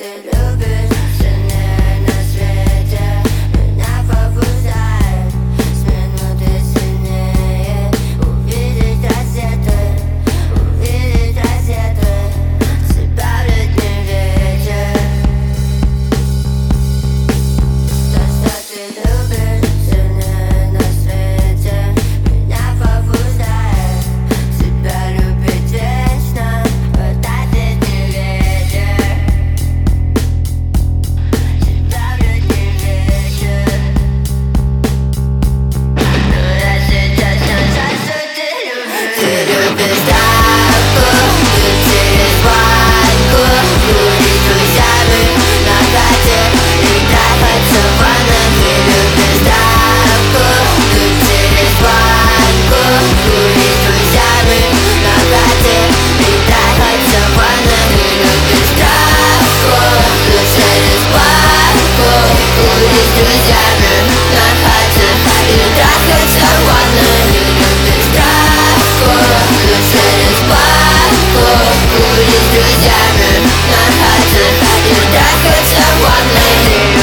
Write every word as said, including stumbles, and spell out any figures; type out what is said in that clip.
ты любишь сильнее на свете. Меня побуждает с минуты сильнее увидеть рассветы, увидеть рассветы себя в летний вечер. То, что ты любишь сильнее на свете, меня побуждает себя любить вечно в этот летний вечер. Себя в летний вечер. Но я сейчас не знаю, что ты любишь. Ты любишь травку, пить через банку, курить с друзьями на хате и трахаться в ванной. Ты любишь травку, пить через банку, курить с друзьями на хате и трахаться в ванной. Ты любишь травку, пить через банку, курить с друзьями на хате и трахаться в ванной. Ты любишь травку, пить через банку, курить с друзьями на хате и трахаться в ванной.